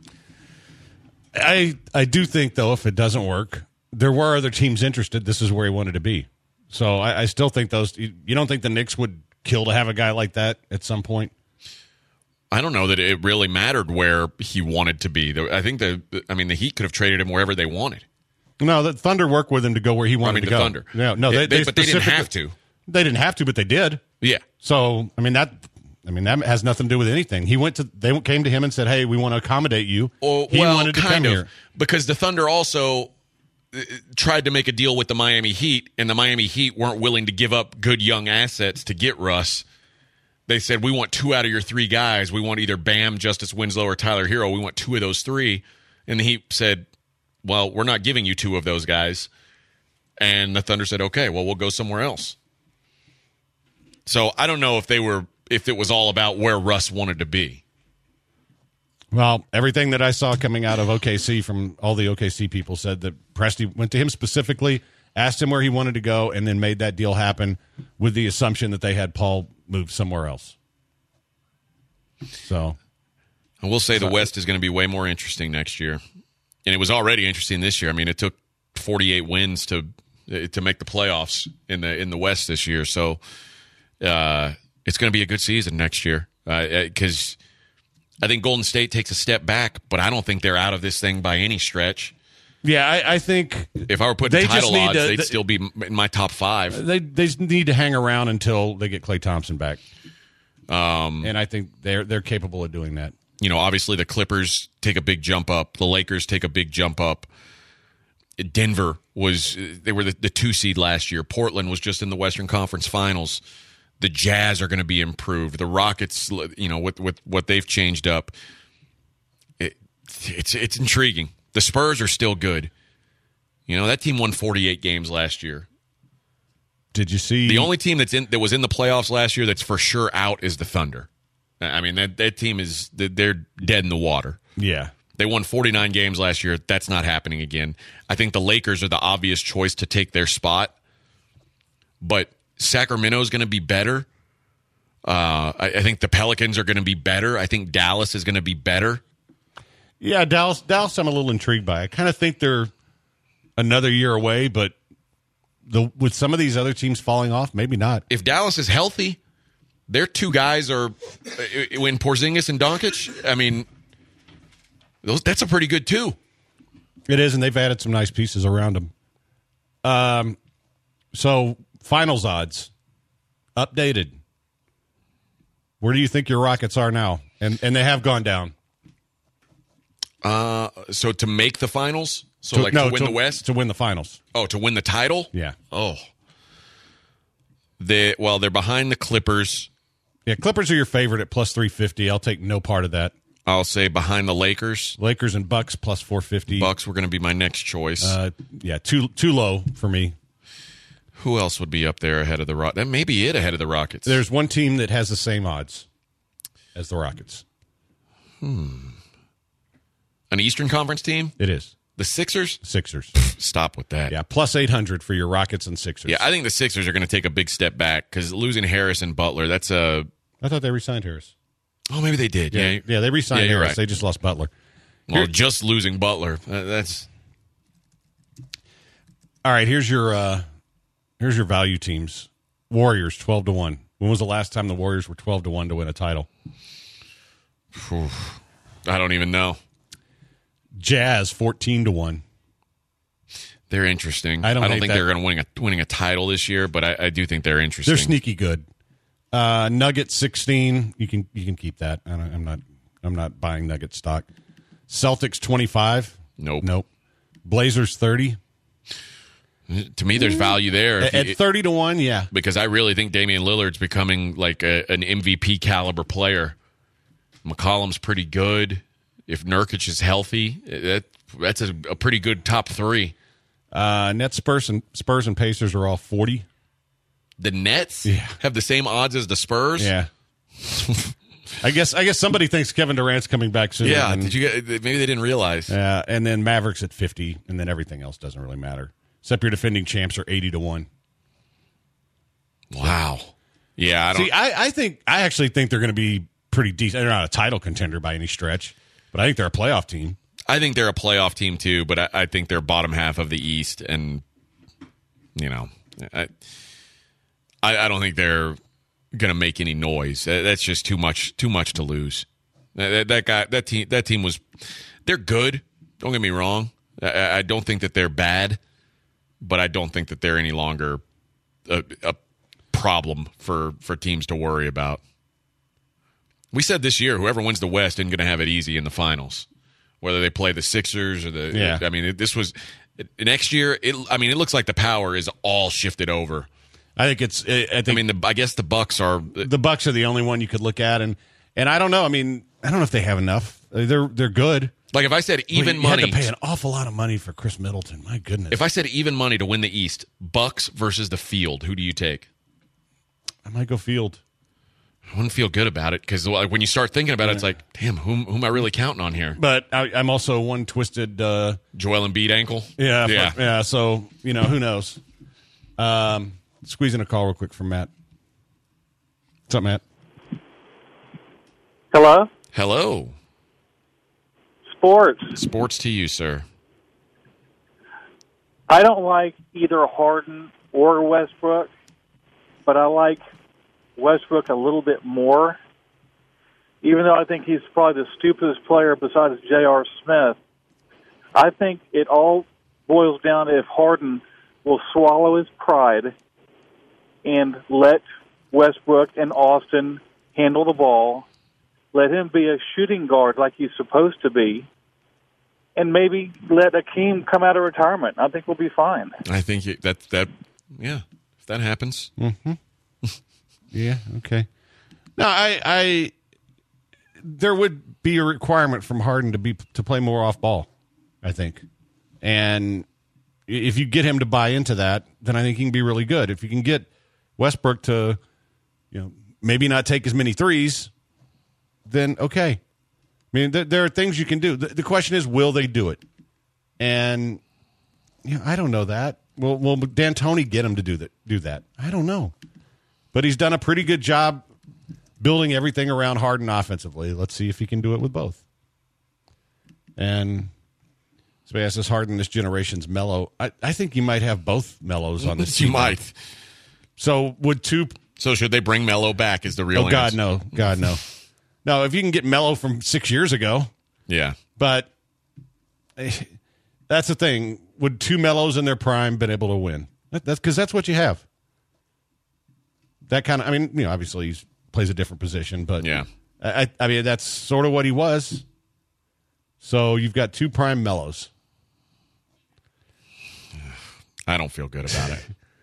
S2: I I do think, though, if it doesn't work, there were other teams interested. This is where he wanted to be. So I, I still think those – you don't think the Knicks would kill to have a guy like that at some point?
S6: I don't know that it really mattered where he wanted to be. I think the, I mean, the Heat could have traded him wherever they wanted.
S2: No, the Thunder worked with him to go where he wanted
S6: I mean,
S2: to
S6: the
S2: go.
S6: Thunder.
S2: Yeah, no, they,
S6: they,
S2: they
S6: but they didn't have to.
S2: They didn't have to, but they did.
S6: Yeah.
S2: So I mean that I mean, that has nothing to do with anything. He went to they came to him and said, "Hey, we want to accommodate you."
S6: Or,
S2: he
S6: well,
S2: wanted to
S6: kind
S2: come
S6: of,
S2: here
S6: because the Thunder also uh, tried to make a deal with the Miami Heat, and the Miami Heat weren't willing to give up good young assets to get Russ. They said, "We want two out of your three guys. We want either Bam, Justice Winslow, or Tyler Hero. We want two of those three." And the Heat said, "Well, we're not giving you two of those guys." And the Thunder said, "Okay, well, we'll go somewhere else." So I don't know if they were if it was all about where Russ wanted to be.
S2: Well, everything that I saw coming out of O K C from all the O K C people said that Presti went to him specifically, asked him where he wanted to go, and then made that deal happen with the assumption that they had Paul move somewhere else. So
S6: I will say the West is going to be way more interesting next year. And it was already interesting this year. I mean, it took forty-eight wins to to make the playoffs in the in the West this year. So uh, it's going to be a good season next year because uh, I think Golden State takes a step back, but I don't think they're out of this thing by any stretch.
S2: Yeah, I, I think
S6: if I were putting
S2: they
S6: title
S2: just need
S6: odds,
S2: to-
S6: they'd
S2: they-
S6: still be in my top five.
S2: they they just need to hang around until they get Klay Thompson back. Um, and I think they're they're capable of doing that.
S6: You know, obviously the Clippers take a big jump up. The Lakers take a big jump up. Denver was they were the, the two seed last year. Portland was just in the Western Conference Finals. The Jazz are going to be improved. The Rockets, you know, with with what they've changed up, it, it's it's intriguing. The Spurs are still good. You know, that team won forty-eight games last year.
S2: Did you see
S6: The only team that's in that was in the playoffs last year that's for sure out is the Thunder. I mean, that that team is they're dead in the water.
S2: Yeah.
S6: They won forty-nine games last year. That's not happening again. I think the Lakers are the obvious choice to take their spot. But Sacramento is going to be better. Uh, I, I think the Pelicans are going to be better. I think Dallas is going to be better.
S2: Yeah, Dallas, Dallas I'm a little intrigued by. I kind of think they're another year away, but the with some of these other teams falling off, maybe not.
S6: If Dallas is healthy, their two guys are when Porzingis and Doncic. I mean, those that's a pretty good two.
S2: It is, and they've added some nice pieces around them. Um, so finals odds updated. Where do you think your Rockets are now? And and they have gone down.
S6: Uh, so to make the finals, so
S2: To-
S6: like
S2: no,
S6: to win
S2: to-
S6: the West.
S2: to win the finals.
S6: Oh, to win the title.
S2: Yeah,
S6: Oh, they well, they're behind the Clippers.
S2: yeah. Clippers are your favorite at plus three fifty. I'll take no part of that.
S6: I'll say behind the Lakers.
S2: Lakers and Bucks plus four fifty.
S6: Bucks were going to be my next choice.
S2: Uh, yeah, too too low for me.
S6: Who else would be up there ahead of the Rockets? That may be it ahead of the Rockets.
S2: There's one team that has the same odds as the Rockets.
S6: An Eastern Conference team?
S2: It is
S6: The Sixers?
S2: Sixers.
S6: Stop with that.
S2: Yeah, plus eight hundred for your Rockets and Sixers.
S6: Yeah, I think the Sixers are going to take a big step back because losing Harris and Butler, that's a.
S2: I thought they re-signed Harris.
S6: Oh, maybe they did.
S2: Yeah,
S6: Yeah.
S2: yeah, they re-signed
S6: Yeah, you're
S2: Harris.
S6: right.
S2: They just lost Butler.
S6: Well,
S2: Here-
S6: just losing Butler. uh, That's.
S2: All right, here's your uh, here's your value teams. Warriors twelve to one. When was the last time the Warriors were twelve to one to win a title?
S6: Whew. I don't even know.
S2: Jazz fourteen to one.
S6: They're interesting.
S2: I don't hate
S6: think
S2: that.
S6: they're going to win a winning a title this year, but I, I do think they're interesting.
S2: They're sneaky good. Uh, Nuggets sixteen. You can you can keep that. I don't, I'm not I'm not buying Nugget stock. Celtics twenty-five.
S6: Nope.
S2: Nope. Blazers thirty.
S6: To me, there's value there if
S2: At
S6: you-
S2: thirty to one, yeah.
S6: because I really think Damian Lillard's becoming like a, an M V P caliber player. McCollum's pretty good. If Nurkic is healthy, that that's a, a pretty good top three.
S2: Uh, Nets, Spurs, and Spurs and Pacers are all forty.
S6: The Nets
S2: Yeah.
S6: have the same odds as the Spurs.
S2: Yeah. I guess I guess somebody thinks Kevin Durant's coming back soon.
S6: Yeah,
S2: and,
S6: did you get? Maybe they didn't realize.
S2: uh, and then Mavericks at fifty, and then everything else doesn't really matter. Except your defending champs are eighty to one.
S6: Wow. Yeah, I don't.
S2: See, I, I think I actually think they're going to be pretty decent. They're not a title contender by any stretch, but I think they're a playoff team.
S6: I think they're a playoff team too, but I, I think they're bottom half of the East, and you know, I I, I don't think they're going to make any noise. That- That's just too much. Too much to lose. That, that, that guy, that team, that team was. They're good. Don't get me wrong. I, I don't think that they're bad, but I don't think that they're any longer a, a problem for, for teams to worry about. We said this year, whoever wins the West isn't going to have it easy in the finals, whether they play the Sixers or the.
S2: Yeah.
S6: I mean, it, this was next year. It, I mean, it looks like the power is all shifted over.
S2: I think it's. I think
S6: I mean, the, I guess the Bucks are.
S2: the Bucks are the only one you could look at, and and I don't know. I mean, I don't know if they have enough. They're they're good.
S6: Like if I said even
S2: you
S6: money,
S2: had to pay an awful lot of money for Chris Middleton. My goodness.
S6: if I said even money to win the East, Bucks versus the Field, who do you take?
S2: I might go Field.
S6: I wouldn't feel good about it because when you start thinking about it, it's like, damn, whom who am I really counting on here?
S2: But I, I'm also one twisted. Uh,
S6: Joel Embiid ankle.
S2: yeah,
S6: yeah.
S2: but- yeah. So you know, who knows? Um, squeeze in a call real quick from Matt. What's up, Matt?
S7: Hello?
S6: Hello,
S7: Sports.
S6: sports to you, sir.
S7: I don't like either Harden or Westbrook, but I like Westbrook a little bit more, even though I think he's probably the stupidest player besides J R. Smith. I think it all boils down to if Harden will swallow his pride and let Westbrook and Austin handle the ball, let him be a shooting guard like he's supposed to be, and maybe let Akeem come out of retirement. I think we'll be fine.
S6: I think you- that that yeah, if that happens,
S2: Yeah. Okay. No, I, I. There would be a requirement from Harden to be to play more off ball, I think, and if you get him to buy into that, then I think he can be really good. If you can get Westbrook to, you know, maybe not take as many threes, then okay. I mean, there, there are things you can do. The, the question is, will they do it? And you know, I don't know that. Will Will D'Antoni get him to do that? Do that? I don't know. But he's done a pretty good job building everything around Harden offensively. Let's see if he can do it with both. And somebody asks, is Harden this generation's Melo? I, I think you might have both Melos on this
S6: you
S2: team.
S6: might.
S2: So would two...
S6: So should they bring Melo back? Is the real
S2: Oh, God,
S6: answer.
S2: no. God, no. No, if you can get Melo from six years ago.
S6: Yeah.
S2: But eh, that's the thing. Would two Melos in their prime been able to win? That, that's because that's what you have. That kind of, I mean, you know, obviously he plays a different position, but
S6: Yeah.
S2: I, I mean, that's sort of what he was. So you've got two prime Melos.
S6: I don't feel good about it.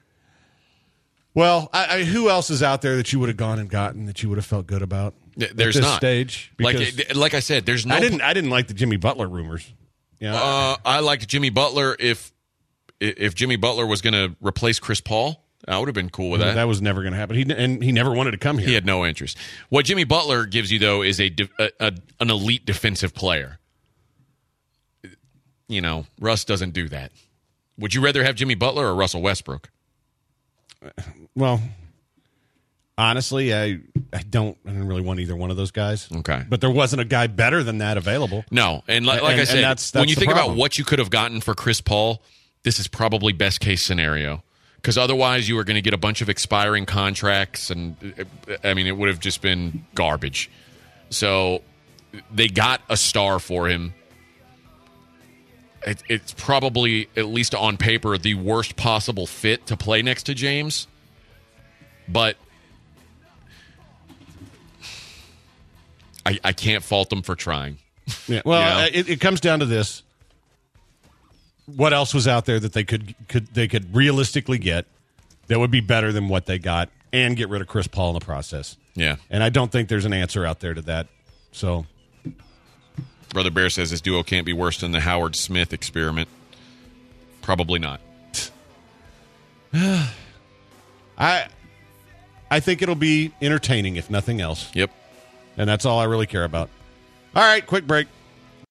S2: Well, I, I, who else is out there that you would have gone and gotten that you would have felt good about?
S6: Th- There's
S2: at this
S6: not.
S2: stage?
S6: Like
S2: Because
S6: like I said, there's no.
S2: I didn't. I didn't like the Jimmy Butler rumors. Yeah,
S6: Uh, I liked Jimmy Butler. If if Jimmy Butler was going to replace Chris Paul, I would have been cool with that.
S2: that was never going to happen. He and he never wanted to come here.
S6: He had no interest. What Jimmy Butler gives you, though, is a, de- a, a an elite defensive player. You know, Russ doesn't do that. Would you rather have Jimmy Butler or Russell Westbrook?
S2: Well, honestly, I I don't I didn't really want either one of those guys.
S6: Okay.
S2: But there wasn't a guy better than that available.
S6: No, and li- like
S2: And-
S6: I
S2: and
S6: said,
S2: that's-
S6: when
S2: that's
S6: you
S2: the
S6: think
S2: problem.
S6: about what you could have gotten for Chris Paul, this is probably best case scenario. Because otherwise, you were going to get a bunch of expiring contracts, and I mean, it would have just been garbage. So they got a star for him. It, it's probably, at least on paper, the worst possible fit to play next to James. But I, I can't fault them for trying.
S2: Yeah. Well,
S6: You know?
S2: uh, it, it comes down to this: what else was out there that they could could they could realistically get that would be better than what they got, and get rid of Chris Paul in the process?
S6: Yeah.
S2: And I don't think there's an answer out there to that. So
S6: Brother Bear says this duo can't be worse than the Howard Smith experiment. Probably not.
S2: I I think it'll be entertaining, if nothing else.
S6: Yep.
S2: And that's all I really care about. All right, quick break.